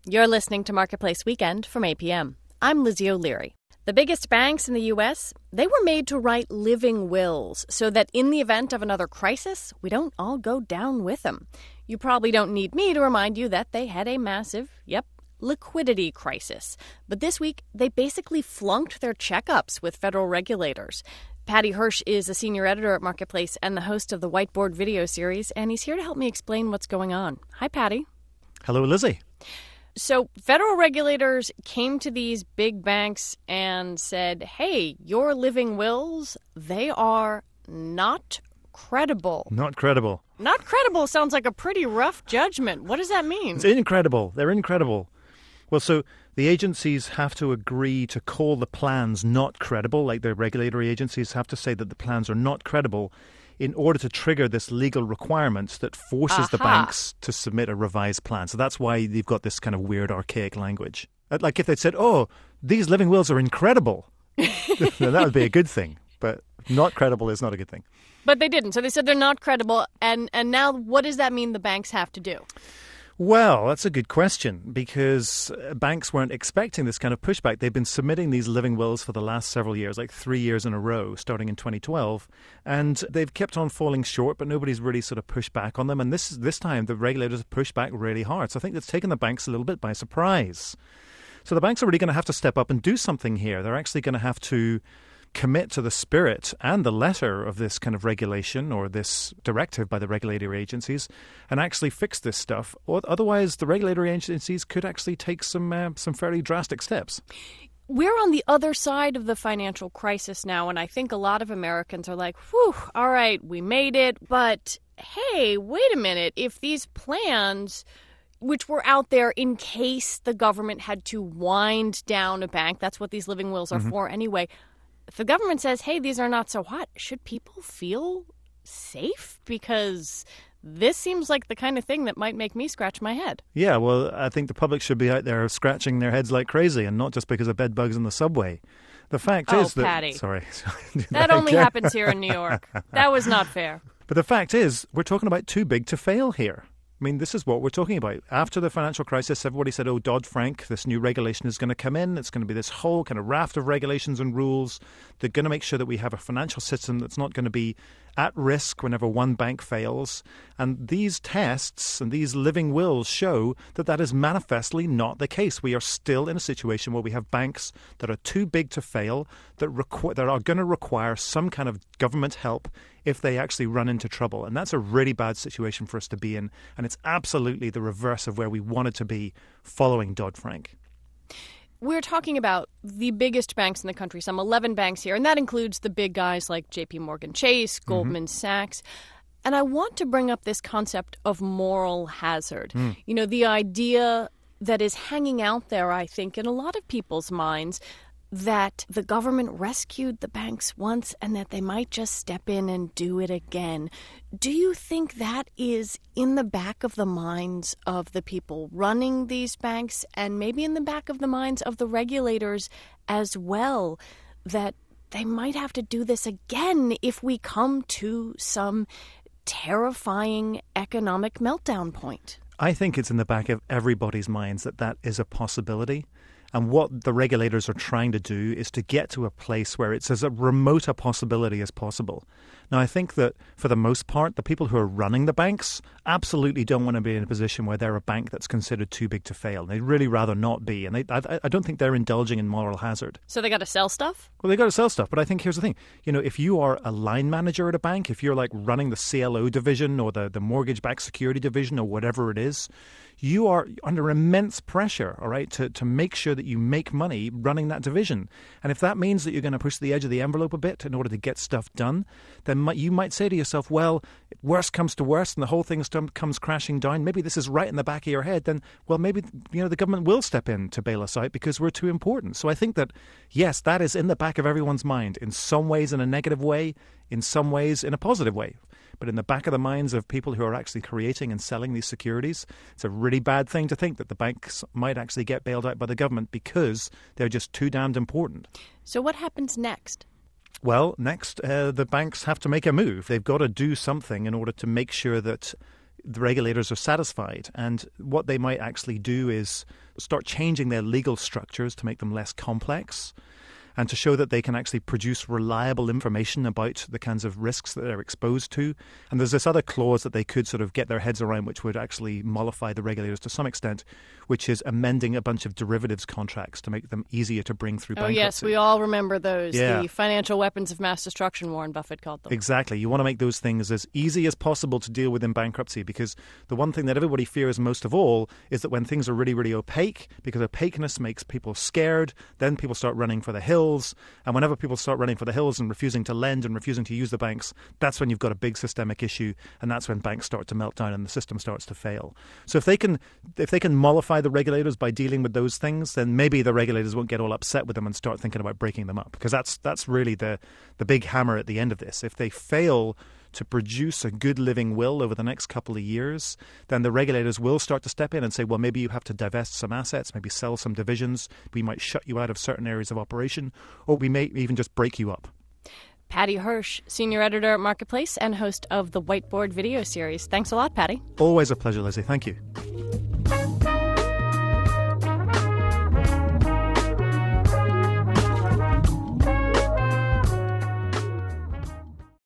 You're listening to Marketplace Weekend from APM. I'm Lizzie O'Leary. The biggest banks in the U.S., they were made to write living wills so that in the event of another crisis, we don't all go down with them. You probably don't need me to remind you that they had a massive, liquidity crisis. But this week, they basically flunked their checkups with federal regulators. Patty Hirsch is a senior editor at Marketplace and the host of the Whiteboard video series, and he's here to help me explain what's going on. Hi, Patty. Hello, Lizzie. So federal regulators came to these big banks and said, hey, your living wills, they are not credible. Not credible. Not credible sounds like a pretty rough judgment. What does that mean? It's incredible. They're incredible. Well, so the agencies have to agree to call the plans not credible, like the regulatory agencies have to say that the plans are not credible in order to trigger this legal requirement that forces the banks to submit a revised plan. So that's why you've got this kind of weird, archaic language. Like if they'd said, oh, these living wills are incredible, then that would be a good thing. But not credible is not a good thing. But they didn't. So they said they're not credible. And now what does that mean the banks have to do? Well, that's a good question because banks weren't expecting this kind of pushback. They've been submitting these living wills for the last several years, like 3 years in a row, starting in 2012. And they've kept on falling short, but nobody's really sort of pushed back on them. And this time, the regulators have pushed back really hard. So I think that's taken the banks a little bit by surprise. So the banks are really going to have to step up and do something here. They're actually going to have to commit to the spirit and the letter of this kind of regulation or this directive by the regulatory agencies and actually fix this stuff. Otherwise, the regulatory agencies could actually take some fairly drastic steps. We're on the other side of the financial crisis now, and I think a lot of Americans are like, whew, all right, we made it. But hey, wait a minute. If these plans, which were out there in case the government had to wind down a bank, that's what these living wills are for anyway. If the government says, hey, these are not so hot, should people feel safe? Because this seems like the kind of thing that might make me scratch my head. Yeah, well, I think the public should be out there scratching their heads like crazy and not just because of bed bugs in the subway. The fact is that... Patty. Sorry. That only happens here in New York. That was not fair. But the fact is, we're talking about too big to fail here. I mean, this is what we're talking about. After the financial crisis, everybody said, oh, Dodd-Frank, this new regulation is going to come in. It's going to be this whole kind of raft of regulations and rules. They're going to make sure that we have a financial system that's not going to be at risk whenever one bank fails. And these tests and these living wills show that that is manifestly not the case. We are still in a situation where we have banks that are too big to fail, that are going to require some kind of government help if they actually run into trouble. And that's a really bad situation for us to be in. And it's absolutely the reverse of where we wanted to be following Dodd-Frank. We're talking about the biggest banks in the country, some 11 banks here, and that includes the big guys like J.P. Morgan Chase, Goldman Sachs. And I want to bring up this concept of moral hazard. You know, the idea that is hanging out there, I think, in a lot of people's minds that the government rescued the banks once and that they might just step in and do it again. Do you think that is in the back of the minds of the people running these banks and maybe in the back of the minds of the regulators as well, that they might have to do this again if we come to some terrifying economic meltdown point? I think it's in the back of everybody's minds that that is a possibility. And what the regulators are trying to do is to get to a place where it's as remote a possibility as possible. Now, I think that for the most part, the people who are running the banks absolutely don't want to be in a position where they're a bank that's considered too big to fail. They'd really rather not be. And I don't think they're indulging in moral hazard. So they got to sell stuff? Well, they got to sell stuff. But I think here's the thing. You know, if you are a line manager at a bank, if you're like running the CLO division or the mortgage-backed security division or whatever it is, you are under immense pressure, all right, to make sure that you make money running that division. And if that means that you're going to push the edge of the envelope a bit in order to get stuff done, then you might say to yourself, well, worst comes to worst and the whole thing comes crashing down. Maybe this is right in the back of your head. Then, well, maybe, you know, the government will step in to bail us out because we're too important. So I think that, yes, that is in the back of everyone's mind, in some ways in a negative way, in some ways in a positive way. But in the back of the minds of people who are actually creating and selling these securities, it's a really bad thing to think that the banks might actually get bailed out by the government because they're just too damned important. So what happens next? Well, next, the banks have to make a move. They've got to do something in order to make sure that the regulators are satisfied. And what they might actually do is start changing their legal structures to make them less complex, and to show that they can actually produce reliable information about the kinds of risks that they're exposed to. And there's this other clause that they could sort of get their heads around, which would actually mollify the regulators to some extent, which is amending a bunch of derivatives contracts to make them easier to bring through bankruptcy. Oh, yes, we all remember those. Yeah. The financial weapons of mass destruction, Warren Buffett called them. Exactly. You want to make those things as easy as possible to deal with in bankruptcy, because the one thing that everybody fears most of all is that when things are really, really opaque, because opaqueness makes people scared, then people start running for the hills. And whenever people start running for the hills and refusing to lend and refusing to use the banks, that's when you've got a big systemic issue, and that's when banks start to melt down and the system starts to fail. So if they can mollify the regulators by dealing with those things, then maybe the regulators won't get all upset with them and start thinking about breaking them up, because that's really the big hammer at the end of this. If they fail to produce a good living will over the next couple of years, then the regulators will start to step in and say, well, maybe you have to divest some assets, maybe sell some divisions, we might shut you out of certain areas of operation, or we may even just break you up. Paddy Hirsch, Senior Editor at Marketplace and host of the Whiteboard video series. Thanks a lot, Paddy. Always a pleasure, Lizzie. Thank you.